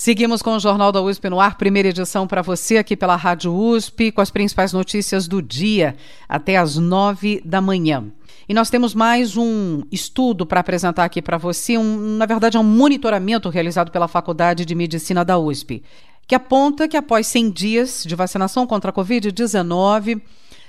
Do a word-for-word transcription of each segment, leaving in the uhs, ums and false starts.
Seguimos com o Jornal da U S P no ar, primeira edição para você aqui pela Rádio U S P, com as principais notícias do dia, até às nove da manhã. E nós temos mais um estudo para apresentar aqui para você, um, na verdade é um monitoramento realizado pela Faculdade de Medicina da U S P, que aponta que após cem dias de vacinação contra a covid dezenove,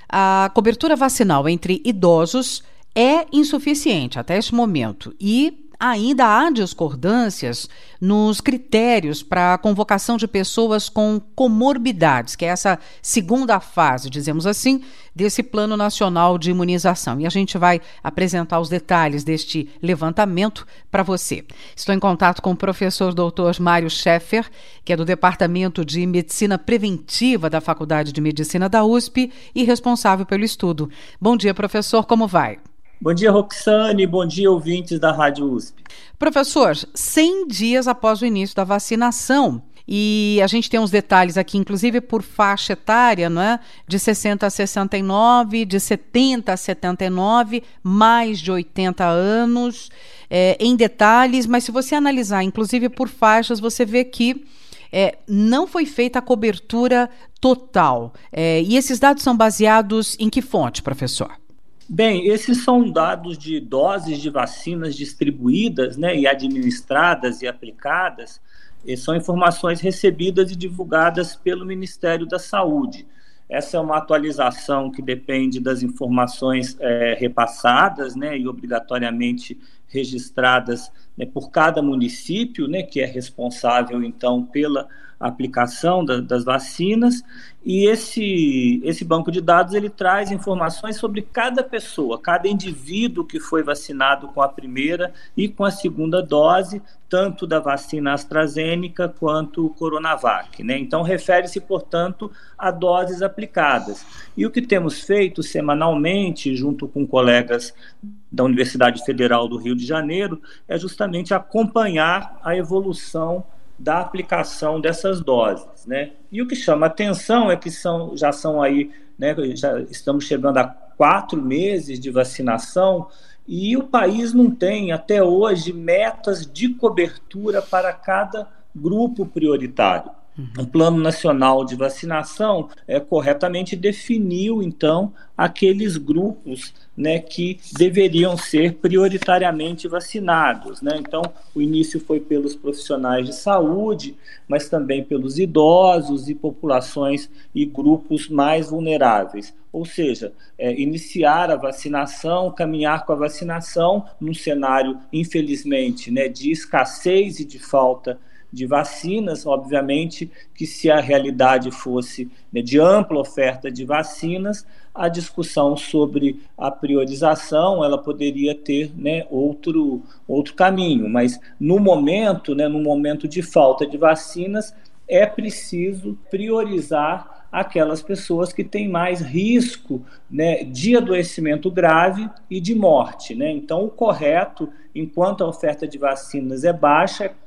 a cobertura vacinal entre idosos é insuficiente até este momento e ainda há discordâncias nos critérios para a convocação de pessoas com comorbidades, que é essa segunda fase, dizemos assim, desse Plano Nacional de Imunização. E a gente vai apresentar os detalhes deste levantamento para você. Estou em contato com o professor doutor Mário Scheffer, que é do Departamento de Medicina Preventiva da Faculdade de Medicina da U S P e responsável pelo estudo. Bom dia, professor, como vai? Bom dia, Roxane. Bom dia, ouvintes da Rádio U S P. Professor, cem dias após o início da vacinação, e a gente tem uns detalhes aqui, inclusive por faixa etária, não é? De sessenta a sessenta e nove, de setenta a setenta e nove, mais de oitenta anos, é, em detalhes, mas se você analisar, inclusive por faixas, você vê que É, não foi feita a cobertura total. É, e esses dados são baseados em que fonte, professor? Bem, esses são dados de doses de vacinas distribuídas, né, e administradas e aplicadas, e são informações recebidas e divulgadas pelo Ministério da Saúde. Essa é uma atualização que depende das informações é, repassadas, né, e obrigatoriamente registradas, né, por cada município, né, que é responsável, então, pela aplicação da, das vacinas, e esse, esse banco de dados ele traz informações sobre cada pessoa, cada indivíduo que foi vacinado com a primeira e com a segunda dose, tanto da vacina AstraZeneca quanto o Coronavac, né? Então, refere-se, portanto, a doses aplicadas. E o que temos feito semanalmente, junto com colegas da Universidade Federal do Rio de Janeiro, é justamente acompanhar a evolução da aplicação dessas doses, né? E o que chama atenção é que são, já são aí, né, já estamos chegando a quatro meses de vacinação e o país não tem, até hoje, metas de cobertura para cada grupo prioritário. O Plano Nacional de Vacinação é, corretamente definiu, então, aqueles grupos, né, que deveriam ser prioritariamente vacinados, né? Então, o início foi pelos profissionais de saúde, mas também pelos idosos e populações e grupos mais vulneráveis. Ou seja, é, iniciar a vacinação, caminhar com a vacinação num cenário, infelizmente, né, de escassez e de falta de vacinas. Obviamente que se a realidade fosse, né, de ampla oferta de vacinas, a discussão sobre a priorização ela poderia ter, né, outro, outro caminho, mas no momento, né, no momento de falta de vacinas, é preciso priorizar aquelas pessoas que têm mais risco, né, de adoecimento grave e de morte, né? Então, o correto, enquanto a oferta de vacinas é baixa, é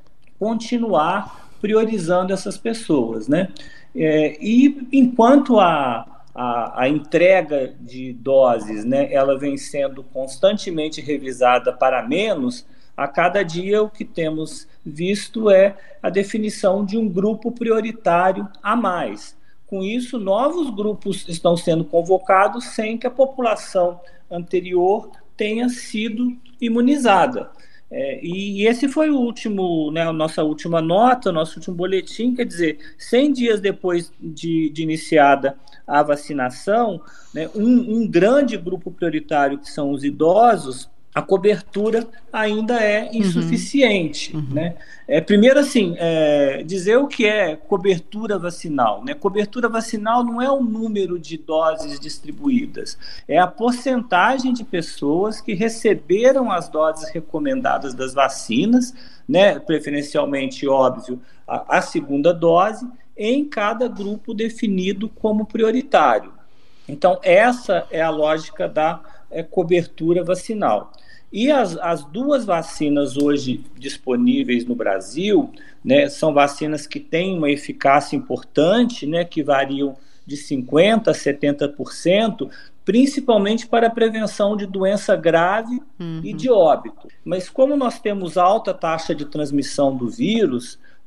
continuar priorizando essas pessoas, né? É, e enquanto a, a, a entrega de doses, né, ela vem sendo constantemente revisada para menos, a cada dia o que temos visto é a definição de um grupo prioritário a mais. Com isso, novos grupos estão sendo convocados sem que a população anterior tenha sido imunizada. É, e esse foi o último, né, a nossa última nota, nosso último boletim, quer dizer, cem dias depois de, de iniciada a vacinação, né, um, um grande grupo prioritário, que são os idosos, a cobertura ainda é insuficiente. Uhum. Né? É, primeiro, assim, é, dizer o que é cobertura vacinal. Né? Cobertura vacinal não é o número de doses distribuídas, é a porcentagem de pessoas que receberam as doses recomendadas das vacinas, né, preferencialmente, óbvio, a, a segunda dose, em cada grupo definido como prioritário. Então, essa é a lógica da é, cobertura vacinal. E as, as duas vacinas hoje disponíveis no Brasil, né, são vacinas que têm uma eficácia importante, né, que variam de cinquenta por cento a setenta por cento, principalmente para a prevenção de doença grave uhum. e de óbito. Mas como nós temos alta taxa de transmissão do vírus,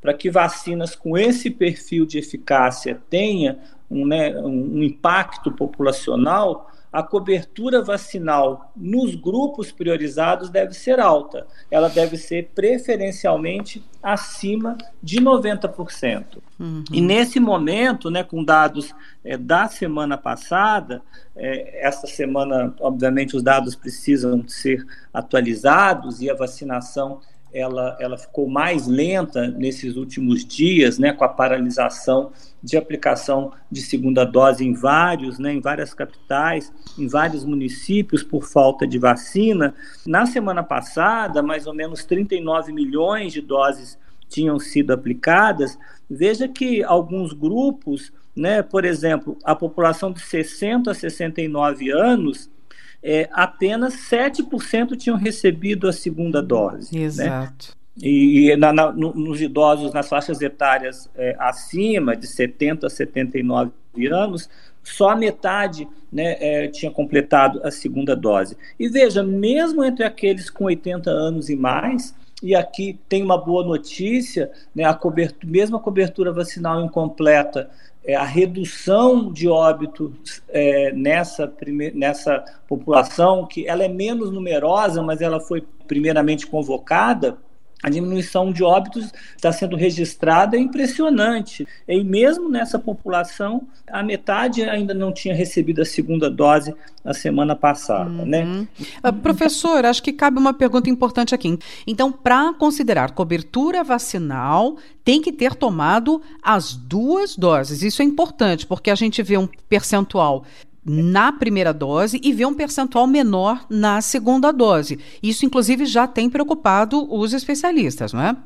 para que vacinas com esse perfil de eficácia tenham um, né, um impacto populacional, a cobertura vacinal nos grupos priorizados deve ser alta. Ela deve ser preferencialmente acima de noventa por cento. Uhum. E nesse momento, né, com dados é, da semana passada, é, essa semana, obviamente, os dados precisam ser atualizados e a vacinação Ela, ela ficou mais lenta nesses últimos dias, né, com a paralisação de aplicação de segunda dose em vários, né, em várias capitais, em vários municípios por falta de vacina. Na semana passada, mais ou menos trinta e nove milhões de doses tinham sido aplicadas. Veja que alguns grupos, né, por exemplo, a população de sessenta a sessenta e nove anos, É, apenas sete por cento tinham recebido a segunda dose. Exato. Né? E, e na, na, no, nos idosos, nas faixas etárias é, acima de setenta a setenta e nove anos, só a metade, né, é, tinha completado a segunda dose. E veja, mesmo entre aqueles com oitenta anos e mais, e aqui tem uma boa notícia, né, a cobertura, mesmo a cobertura vacinal incompleta, É, a redução de óbitos é, nessa, prime... nessa população, que ela é menos numerosa, mas ela foi primeiramente convocada, a diminuição de óbitos está sendo registrada, é impressionante. E mesmo nessa população, a metade ainda não tinha recebido a segunda dose na semana passada. Uhum. Né? Uh, professor, acho que cabe uma pergunta importante aqui. Então, para considerar cobertura vacinal, tem que ter tomado as duas doses. Isso é importante, porque a gente vê um percentual na primeira dose e vê um percentual menor na segunda dose. Isso, inclusive, já tem preocupado os especialistas, não é?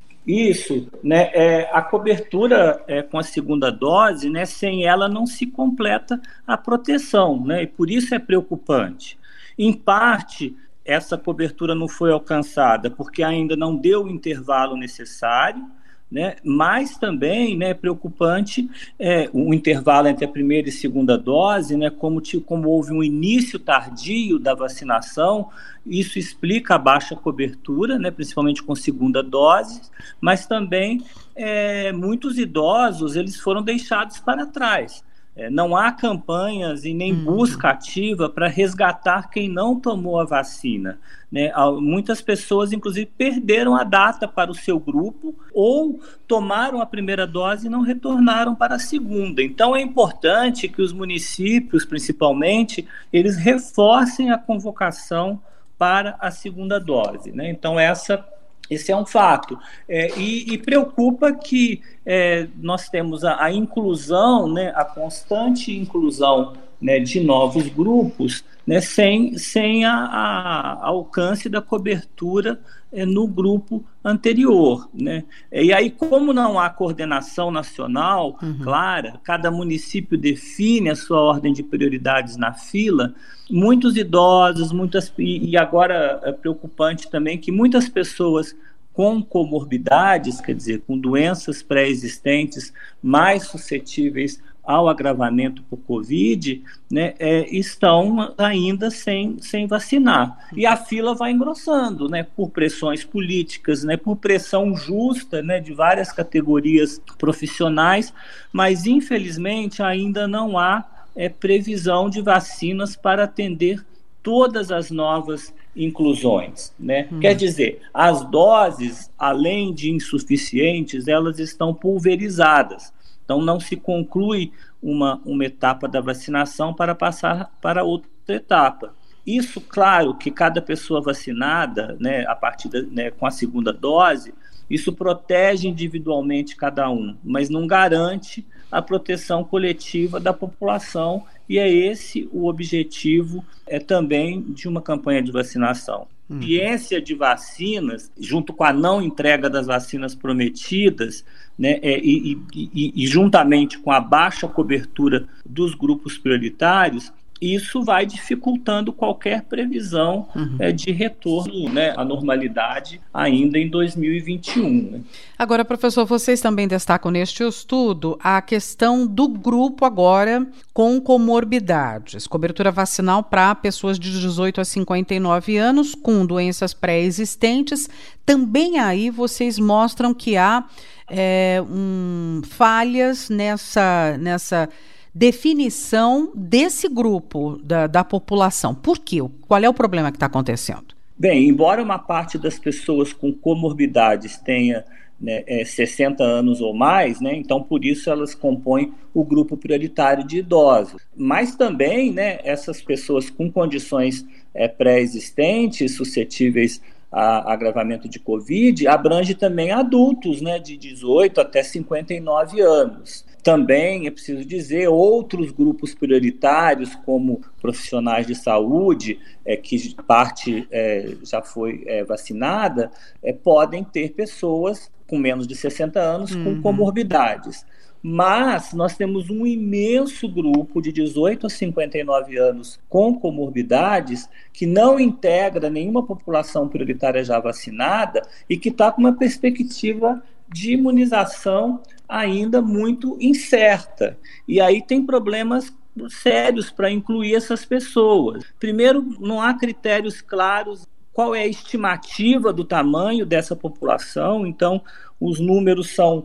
Isso, né? É, a cobertura é, com a segunda dose, né, sem ela não se completa a proteção, né? E por isso é preocupante. Em parte, essa cobertura não foi alcançada porque ainda não deu o intervalo necessário, né? Mas também, né, preocupante é, o intervalo entre a primeira e segunda dose, né, como, como houve um início tardio da vacinação, isso explica a baixa cobertura, né, principalmente com segunda dose, mas também é, muitos idosos eles foram deixados para trás. É, não há campanhas e nem busca ativa para resgatar quem não tomou a vacina. Né? Muitas pessoas, inclusive, perderam a data para o seu grupo ou tomaram a primeira dose e não retornaram para a segunda. Então, é importante que os municípios, principalmente, eles reforcem a convocação para a segunda dose. Né? Então, essa... Esse é um fato. É, e, e preocupa que é, nós temos a, a inclusão, né, a constante inclusão, né, de novos grupos, né, sem, sem a, a alcance da cobertura é, no grupo anterior. Né? E aí, como não há coordenação nacional uhum. clara, cada município define a sua ordem de prioridades na fila, muitos idosos, muitas, e, e agora é preocupante também que muitas pessoas com comorbidades, quer dizer, com doenças pré-existentes mais suscetíveis ao agravamento por Covid, né, é, estão ainda sem, sem vacinar. E a fila vai engrossando, né, por pressões políticas, né, por pressão justa, né, de várias categorias profissionais, mas infelizmente ainda não há é, previsão de vacinas para atender todas as novas inclusões. Né? Hum. Quer dizer, as doses, além de insuficientes, elas estão pulverizadas. Então, não se conclui uma, uma etapa da vacinação para passar para outra etapa. Isso, claro, que cada pessoa vacinada, né, a partir da, né, com a segunda dose, isso protege individualmente cada um, mas não garante a proteção coletiva da população, e é esse o objetivo é, também de uma campanha de vacinação. A uhum. ciência de vacinas, junto com a não entrega das vacinas prometidas, né, é, e, e, e juntamente com a baixa cobertura dos grupos prioritários, isso vai dificultando qualquer previsão uhum. é, de retorno, né, à normalidade ainda em dois mil e vinte e um. Né? Agora, professor, vocês também destacam neste estudo a questão do grupo agora com comorbidades, cobertura vacinal para pessoas de dezoito a cinquenta e nove anos com doenças pré-existentes. Também aí vocês mostram que há é, um, falhas nessa, nessa definição desse grupo da, da população. Por quê? Qual é o problema que está acontecendo? Bem, embora uma parte das pessoas com comorbidades tenha, né, é, sessenta anos ou mais, né, então por isso elas compõem o grupo prioritário de idosos. Mas também, né, essas pessoas com condições é, pré-existentes, suscetíveis a agravamento de Covid, abrange também adultos, né, de dezoito até cinquenta e nove anos. Também, é preciso dizer, outros grupos prioritários, como profissionais de saúde, é, que parte é, já foi é, vacinada, é, podem ter pessoas com menos de sessenta anos uhum. com comorbidades. Mas nós temos um imenso grupo de dezoito a cinquenta e nove anos com comorbidades que não integra nenhuma população prioritária já vacinada e que está com uma perspectiva de imunização ainda muito incerta. E aí tem problemas sérios para incluir essas pessoas. Primeiro, não há critérios claros qual é a estimativa do tamanho dessa população, então os números são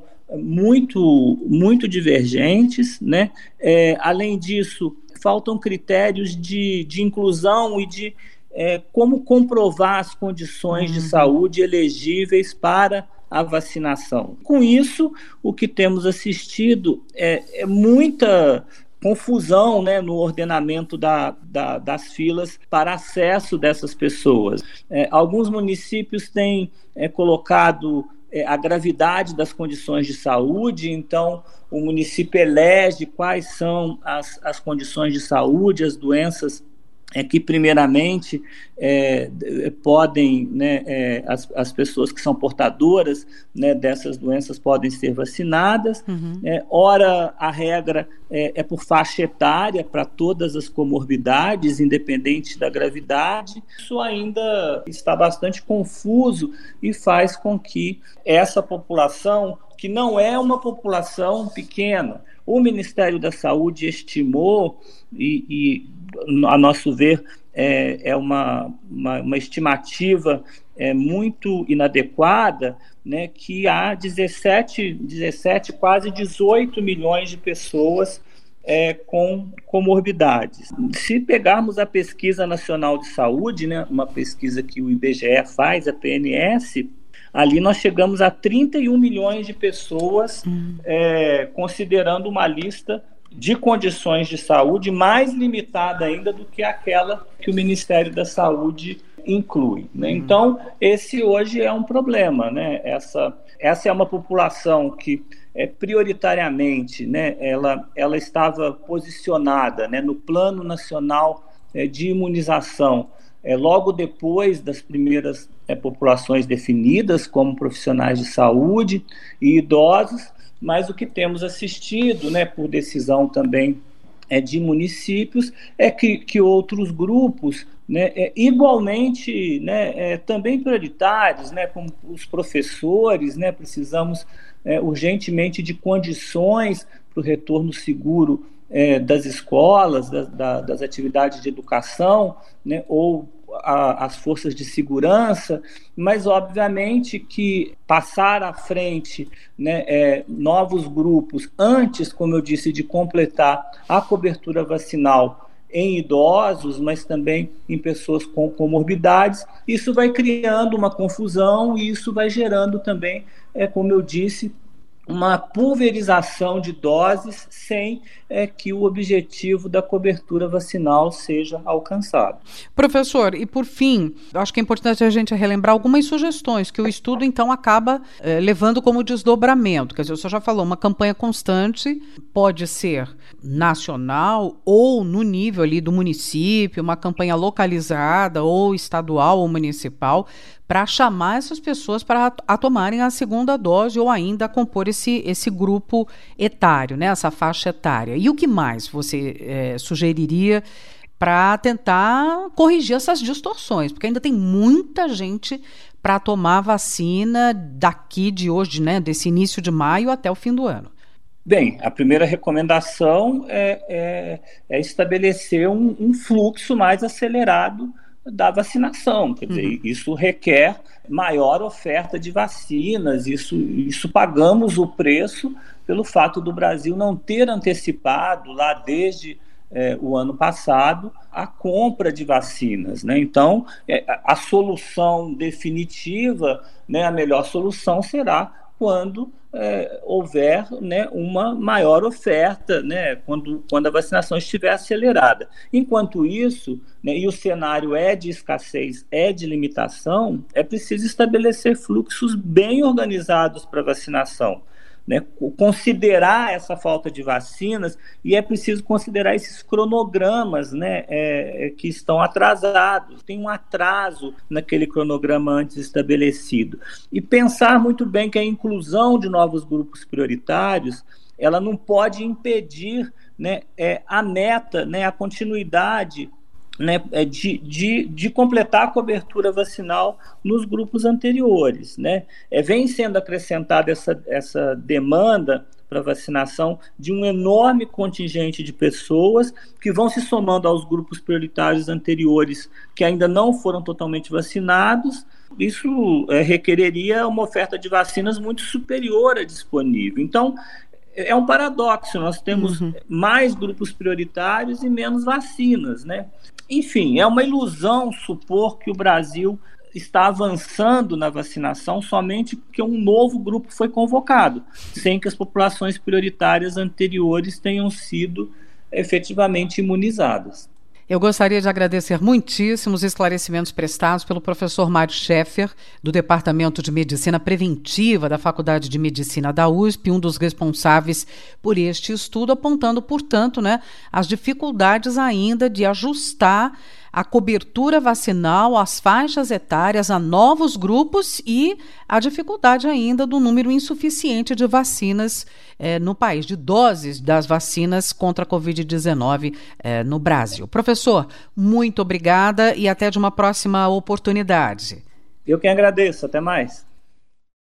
muito, muito divergentes, né? É, além disso, faltam critérios de, de inclusão e de é, como comprovar as condições uhum. de saúde elegíveis para a vacinação. Com isso, o que temos assistido é, é muita confusão, né, no ordenamento da, da, das filas para acesso dessas pessoas. É, alguns municípios têm é, colocado é, a gravidade das condições de saúde, então o município elege quais são as, as condições de saúde, as doenças é que primeiramente é, podem, né, é, as, as pessoas que são portadoras, né, dessas doenças podem ser vacinadas. Uhum. É, ora, a regra é, é por faixa etária para todas as comorbidades, independente da gravidade. Isso ainda está bastante confuso e faz com que essa população, que não é uma população pequena, o Ministério da Saúde estimou, e, e a nosso ver, é, é uma, uma, uma estimativa é, muito inadequada, né, que há dezessete, dezessete, quase dezoito milhões de pessoas é, com comorbidades. Se pegarmos a Pesquisa Nacional de Saúde, né, uma pesquisa que o I B G E faz, a P N S, ali nós chegamos a trinta e um milhões de pessoas, hum. é, considerando uma lista de condições de saúde mais limitada ainda do que aquela que o Ministério da Saúde inclui, né? Uhum. Então, esse hoje é um problema, né? Essa, essa é uma população que é, prioritariamente, né, ela, ela estava posicionada, né, no Plano Nacional é, de Imunização, é, logo depois das primeiras é, populações definidas como profissionais de saúde e idosos, mas o que temos assistido, né, por decisão também é, de municípios, é que, que outros grupos, né, é, igualmente, né, é, também prioritários, né, como os professores, né, precisamos é, urgentemente de condições para o retorno seguro é, das escolas, da, da, das atividades de educação, né, ou a, as forças de segurança, mas obviamente que passar à frente, né, é, novos grupos antes, como eu disse, de completar a cobertura vacinal em idosos, mas também em pessoas com comorbidades, isso vai criando uma confusão e isso vai gerando também, é, como eu disse, uma pulverização de doses sem é, que o objetivo da cobertura vacinal seja alcançado. Professor, e por fim, acho que é importante a gente relembrar algumas sugestões que o estudo, então, acaba é, levando como desdobramento. Quer dizer, o senhor já falou, uma campanha constante pode ser nacional ou no nível ali do município, uma campanha localizada ou estadual ou municipal, para chamar essas pessoas para a tomarem a segunda dose ou ainda a compor esse, esse grupo etário, né, essa faixa etária. E o que mais você é, sugeriria para tentar corrigir essas distorções? Porque ainda tem muita gente para tomar vacina daqui de hoje, né, desse início de maio até o fim do ano. Bem, a primeira recomendação é, é, é estabelecer um, um fluxo mais acelerado da vacinação. Quer dizer, uhum. isso requer maior oferta de vacinas, isso, isso pagamos o preço pelo fato do Brasil não ter antecipado lá desde é, o ano passado a compra de vacinas, né? Então, é, a solução definitiva, né, a melhor solução será quando é, houver, né, uma maior oferta, né, quando, quando a vacinação estiver acelerada. Enquanto isso, né, e o cenário é de escassez, é de limitação, é preciso estabelecer fluxos bem organizados para vacinação. Né, considerar essa falta de vacinas, e é preciso considerar esses cronogramas, né, é, que estão atrasados, tem um atraso naquele cronograma antes estabelecido, e pensar muito bem que a inclusão de novos grupos prioritários, ela não pode impedir, né, é, a meta, né, a continuidade, né, de, de, de completar a cobertura vacinal nos grupos anteriores, né? É, vem sendo acrescentada essa, essa demanda para vacinação de um enorme contingente de pessoas que vão se somando aos grupos prioritários anteriores que ainda não foram totalmente vacinados. Isso é, requereria uma oferta de vacinas muito superior à disponível. Então, é um paradoxo, nós temos uhum. mais grupos prioritários e menos vacinas, né? Enfim, é uma ilusão supor que o Brasil está avançando na vacinação somente porque um novo grupo foi convocado, sem que as populações prioritárias anteriores tenham sido efetivamente imunizadas. Eu gostaria de agradecer muitíssimo os esclarecimentos prestados pelo professor Mário Scheffer, do Departamento de Medicina Preventiva da Faculdade de Medicina da U S P, um dos responsáveis por este estudo, apontando, portanto, né, as dificuldades ainda de ajustar a cobertura vacinal às faixas etárias, a novos grupos e a dificuldade ainda do número insuficiente de vacinas eh, no país, de doses das vacinas contra a covid dezenove eh, no Brasil. Professor, muito obrigada e até de uma próxima oportunidade. Eu que agradeço. Até mais.